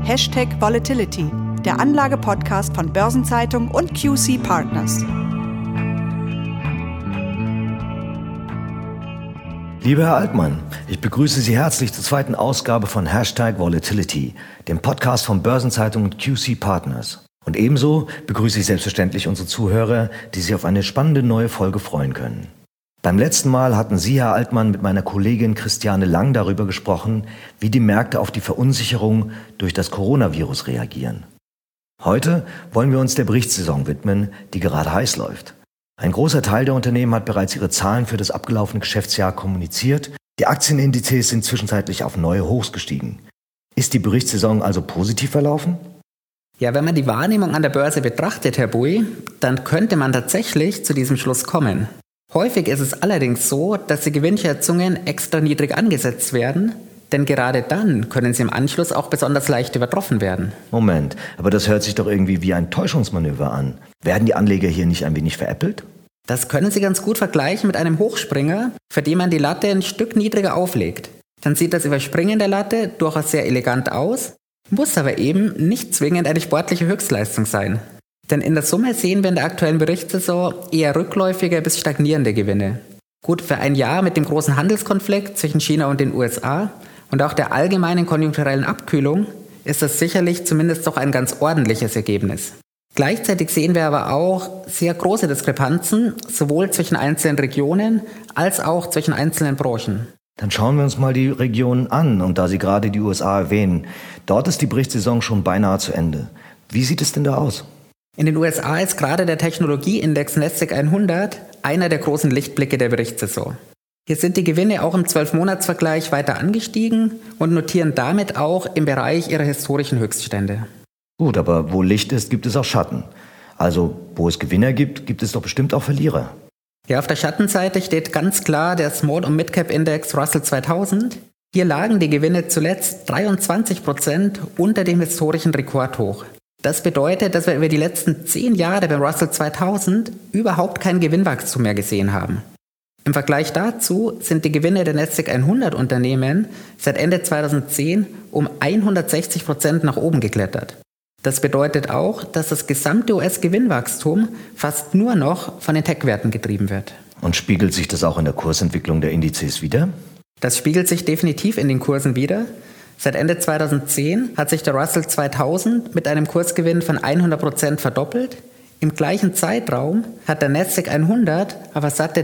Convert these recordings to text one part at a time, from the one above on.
#Volatility, der Anlage-Podcast von Börsenzeitung und QC Partners. Lieber Herr Altmann, ich begrüße Sie herzlich zur zweiten Ausgabe von #Volatility, dem Podcast von Börsenzeitung und QC Partners. Und ebenso begrüße ich selbstverständlich unsere Zuhörer, die sich auf eine spannende neue Folge freuen können. Beim letzten Mal hatten Sie, Herr Altmann, mit meiner Kollegin Christiane Lang darüber gesprochen, wie die Märkte auf die Verunsicherung durch das Coronavirus reagieren. Heute wollen wir uns der Berichtssaison widmen, die gerade heiß läuft. Ein großer Teil der Unternehmen hat bereits ihre Zahlen für das abgelaufene Geschäftsjahr kommuniziert. Die Aktienindizes sind zwischenzeitlich auf neue Hochs gestiegen. Ist die Berichtssaison also positiv verlaufen? Ja, wenn man die Wahrnehmung an der Börse betrachtet, Herr Bui, dann könnte man tatsächlich zu diesem Schluss kommen. Häufig ist es allerdings so, dass die Gewinnschätzungen extra niedrig angesetzt werden, denn gerade dann können sie im Anschluss auch besonders leicht übertroffen werden. Moment, aber das hört sich doch irgendwie wie ein Täuschungsmanöver an. Werden die Anleger hier nicht ein wenig veräppelt? Das können Sie ganz gut vergleichen mit einem Hochspringer, für den man die Latte ein Stück niedriger auflegt. Dann sieht das Überspringen der Latte durchaus sehr elegant aus, muss aber eben nicht zwingend eine sportliche Höchstleistung sein. Denn in der Summe sehen wir in der aktuellen Berichtssaison eher rückläufige bis stagnierende Gewinne. Gut, für ein Jahr mit dem großen Handelskonflikt zwischen China und den USA und auch der allgemeinen konjunkturellen Abkühlung ist das sicherlich zumindest doch ein ganz ordentliches Ergebnis. Gleichzeitig sehen wir aber auch sehr große Diskrepanzen, sowohl zwischen einzelnen Regionen als auch zwischen einzelnen Branchen. Dann schauen wir uns mal die Regionen an. Und da Sie gerade die USA erwähnen, dort ist die Berichtssaison schon beinahe zu Ende. Wie sieht es denn da aus? In den USA ist gerade der Technologieindex Nasdaq 100 einer der großen Lichtblicke der Berichtssaison. Hier sind die Gewinne auch im 12-Monats-Vergleich weiter angestiegen und notieren damit auch im Bereich ihrer historischen Höchststände. Gut, aber wo Licht ist, gibt es auch Schatten. Also wo es Gewinner gibt, gibt es doch bestimmt auch Verlierer. Ja, auf der Schattenseite steht ganz klar der Small- und Mid-Cap-Index Russell 2000. Hier lagen die Gewinne zuletzt 23% unter dem historischen Rekordhoch. Das bedeutet, dass wir über die letzten 10 Jahre beim Russell 2000 überhaupt kein Gewinnwachstum mehr gesehen haben. Im Vergleich dazu sind die Gewinne der Nasdaq 100 Unternehmen seit Ende 2010 um 160% nach oben geklettert. Das bedeutet auch, dass das gesamte US-Gewinnwachstum fast nur noch von den Tech-Werten getrieben wird. Und spiegelt sich das auch in der Kursentwicklung der Indizes wider? Das spiegelt sich definitiv in den Kursen wider. Seit Ende 2010 hat sich der Russell 2000 mit einem Kursgewinn von 100% verdoppelt. Im gleichen Zeitraum hat der Nasdaq 100 aber satte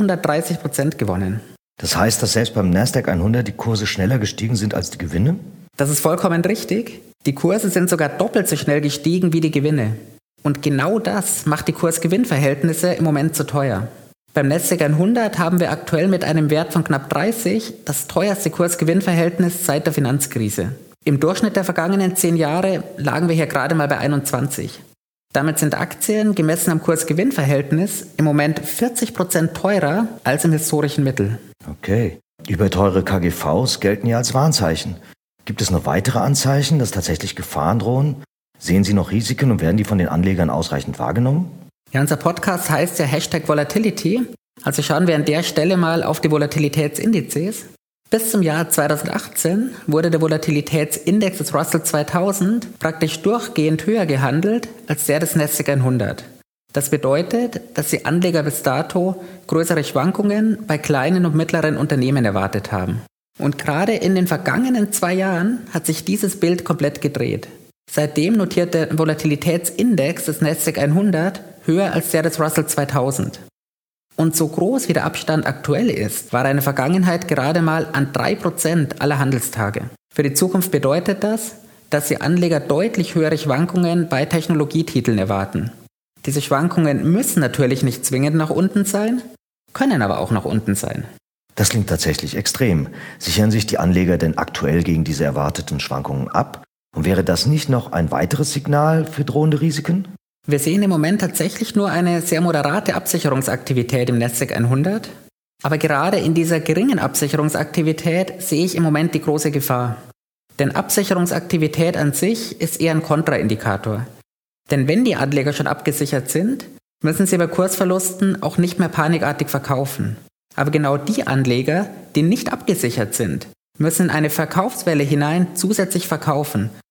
330% gewonnen. Das heißt, dass selbst beim Nasdaq 100 die Kurse schneller gestiegen sind als die Gewinne? Das ist vollkommen richtig. Die Kurse sind sogar doppelt so schnell gestiegen wie die Gewinne. Und genau das macht die Kurs-Gewinn-Verhältnisse im Moment zu teuer. Beim Nasdaq 100 haben wir aktuell mit einem Wert von knapp 30 das teuerste Kurs-Gewinn-Verhältnis seit der Finanzkrise. Im Durchschnitt der vergangenen 10 Jahre lagen wir hier gerade mal bei 21. Damit sind Aktien gemessen am Kurs-Gewinn-Verhältnis im Moment 40% teurer als im historischen Mittel. Okay. Überteure KGVs gelten ja als Warnzeichen. Gibt es noch weitere Anzeichen, dass tatsächlich Gefahren drohen? Sehen Sie noch Risiken und werden die von den Anlegern ausreichend wahrgenommen? Ja, unser Podcast heißt ja #Volatility. Also schauen wir an der Stelle mal auf die Volatilitätsindizes. Bis zum Jahr 2018 wurde der Volatilitätsindex des Russell 2000 praktisch durchgehend höher gehandelt als der des Nasdaq 100. Das bedeutet, dass die Anleger bis dato größere Schwankungen bei kleinen und mittleren Unternehmen erwartet haben. Und gerade in den vergangenen 2 Jahren hat sich dieses Bild komplett gedreht. Seitdem notiert der Volatilitätsindex des Nasdaq 100 höher als der des Russell 2000. Und so groß wie der Abstand aktuell ist, war er in der Vergangenheit gerade mal an 3% aller Handelstage. Für die Zukunft bedeutet das, dass die Anleger deutlich höhere Schwankungen bei Technologietiteln erwarten. Diese Schwankungen müssen natürlich nicht zwingend nach unten sein, können aber auch nach unten sein. Das klingt tatsächlich extrem. Sichern sich die Anleger denn aktuell gegen diese erwarteten Schwankungen ab? Und wäre das nicht noch ein weiteres Signal für drohende Risiken? Wir sehen im Moment tatsächlich nur eine sehr moderate Absicherungsaktivität im Nasdaq 100. Aber gerade in dieser geringen Absicherungsaktivität sehe ich im Moment die große Gefahr. Denn Absicherungsaktivität an sich ist eher ein Kontraindikator. Denn wenn die Anleger schon abgesichert sind, müssen sie bei Kursverlusten auch nicht mehr panikartig verkaufen. Aber genau die Anleger, die nicht abgesichert sind, müssen in eine Verkaufswelle hinein zusätzlich verkaufen.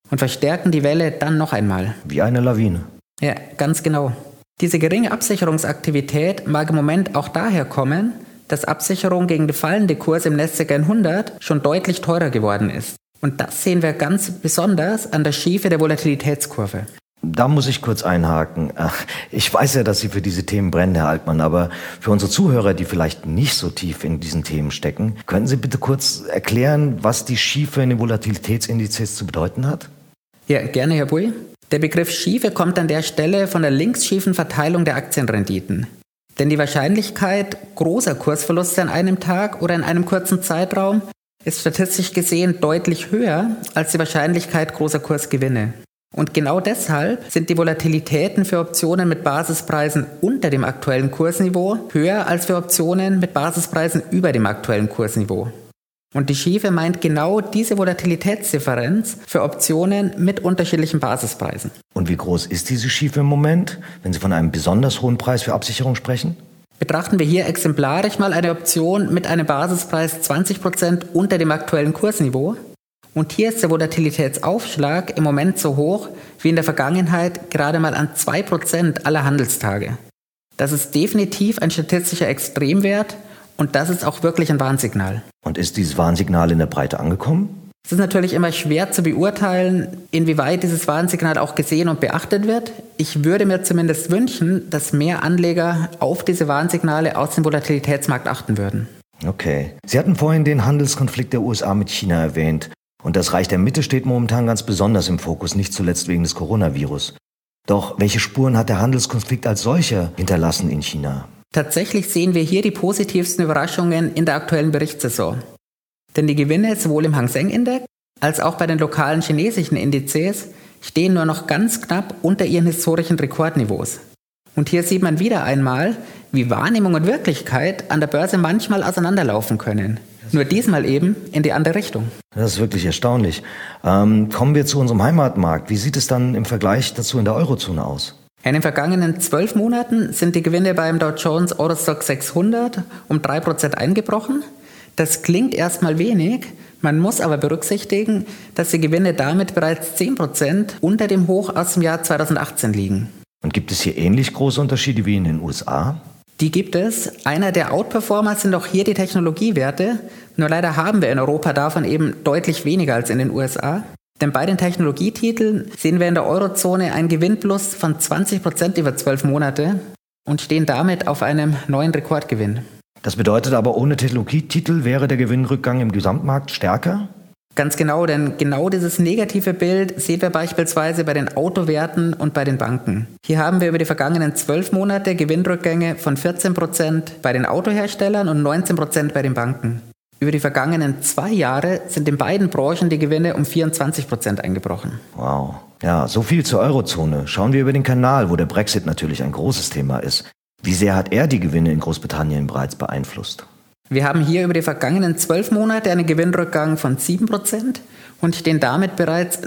und verstärken die Welle dann noch einmal. Wie eine Lawine. Ja, ganz genau. Diese geringe Absicherungsaktivität mag im Moment auch daher kommen, dass Absicherung gegen den fallenden Kurs im Nasdaq 100 schon deutlich teurer geworden ist. Und das sehen wir ganz besonders an der Schiefe der Volatilitätskurve. Da muss ich kurz einhaken. Ich weiß ja, dass Sie für diese Themen brennen, Herr Altmann, aber für unsere Zuhörer, die vielleicht nicht so tief in diesen Themen stecken, können Sie bitte kurz erklären, was die Schiefe in den Volatilitätsindizes zu bedeuten hat? Ja, gerne, Herr Bui. Der Begriff Schiefe kommt an der Stelle von der linksschiefen Verteilung der Aktienrenditen. Denn die Wahrscheinlichkeit großer Kursverluste an einem Tag oder in einem kurzen Zeitraum ist statistisch gesehen deutlich höher als die Wahrscheinlichkeit großer Kursgewinne. Und genau deshalb sind die Volatilitäten für Optionen mit Basispreisen unter dem aktuellen Kursniveau höher als für Optionen mit Basispreisen über dem aktuellen Kursniveau. Und die Schiefe meint genau diese Volatilitätsdifferenz für Optionen mit unterschiedlichen Basispreisen. Und wie groß ist diese Schiefe im Moment, wenn Sie von einem besonders hohen Preis für Absicherung sprechen? Betrachten wir hier exemplarisch mal eine Option mit einem Basispreis 20% unter dem aktuellen Kursniveau. Und hier ist der Volatilitätsaufschlag im Moment so hoch wie in der Vergangenheit gerade mal an 2% aller Handelstage. Das ist definitiv ein statistischer Extremwert und das ist auch wirklich ein Warnsignal. Und ist dieses Warnsignal in der Breite angekommen? Es ist natürlich immer schwer zu beurteilen, inwieweit dieses Warnsignal auch gesehen und beachtet wird. Ich würde mir zumindest wünschen, dass mehr Anleger auf diese Warnsignale aus dem Volatilitätsmarkt achten würden. Okay. Sie hatten vorhin den Handelskonflikt der USA mit China erwähnt. Und das Reich der Mitte steht momentan ganz besonders im Fokus, nicht zuletzt wegen des Coronavirus. Doch welche Spuren hat der Handelskonflikt als solcher hinterlassen in China? Tatsächlich sehen wir hier die positivsten Überraschungen in der aktuellen Berichtssaison. Denn die Gewinne sowohl im Hang Seng Index als auch bei den lokalen chinesischen Indizes stehen nur noch ganz knapp unter ihren historischen Rekordniveaus. Und hier sieht man wieder einmal, wie Wahrnehmung und Wirklichkeit an der Börse manchmal auseinanderlaufen können. Nur diesmal eben in die andere Richtung. Das ist wirklich erstaunlich. Kommen wir zu unserem Heimatmarkt. Wie sieht es dann im Vergleich dazu in der Eurozone aus? In den vergangenen 12 Monaten sind die Gewinne beim Dow Jones Eurostoxx 600 um 3% eingebrochen. Das klingt erstmal wenig, man muss aber berücksichtigen, dass die Gewinne damit bereits 10% unter dem Hoch aus dem Jahr 2018 liegen. Und gibt es hier ähnlich große Unterschiede wie in den USA? Die gibt es. Einer der Outperformer sind auch hier die Technologiewerte. Nur leider haben wir in Europa davon eben deutlich weniger als in den USA. Denn bei den Technologietiteln sehen wir in der Eurozone einen Gewinnplus von 20% über 12 Monate und stehen damit auf einem neuen Rekordgewinn. Das bedeutet aber, ohne Technologietitel wäre der Gewinnrückgang im Gesamtmarkt stärker? Ganz genau, denn genau dieses negative Bild sehen wir beispielsweise bei den Autowerten und bei den Banken. Hier haben wir über die vergangenen 12 Monate Gewinnrückgänge von 14% bei den Autoherstellern und 19% bei den Banken. Über die vergangenen 2 Jahre sind in beiden Branchen die Gewinne um 24% eingebrochen. Wow. Ja, so viel zur Eurozone. Schauen wir über den Kanal, wo der Brexit natürlich ein großes Thema ist. Wie sehr hat er die Gewinne in Großbritannien bereits beeinflusst? Wir haben hier über die vergangenen 12 Monate einen Gewinnrückgang von 7% und stehen damit bereits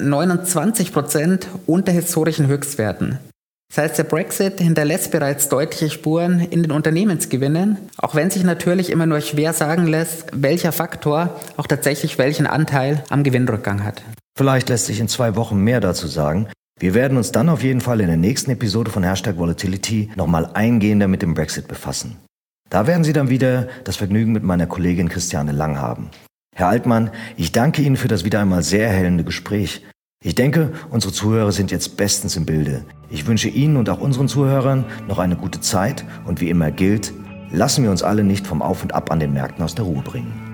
29% unter historischen Höchstwerten. Das heißt, der Brexit hinterlässt bereits deutliche Spuren in den Unternehmensgewinnen, auch wenn sich natürlich immer nur schwer sagen lässt, welcher Faktor auch tatsächlich welchen Anteil am Gewinnrückgang hat. Vielleicht lässt sich in 2 Wochen mehr dazu sagen. Wir werden uns dann auf jeden Fall in der nächsten Episode von #Volatility nochmal eingehender mit dem Brexit befassen. Da werden Sie dann wieder das Vergnügen mit meiner Kollegin Christiane Lang haben. Herr Altmann, ich danke Ihnen für das wieder einmal sehr erhellende Gespräch. Ich denke, unsere Zuhörer sind jetzt bestens im Bilde. Ich wünsche Ihnen und auch unseren Zuhörern noch eine gute Zeit und wie immer gilt, lassen wir uns alle nicht vom Auf und Ab an den Märkten aus der Ruhe bringen.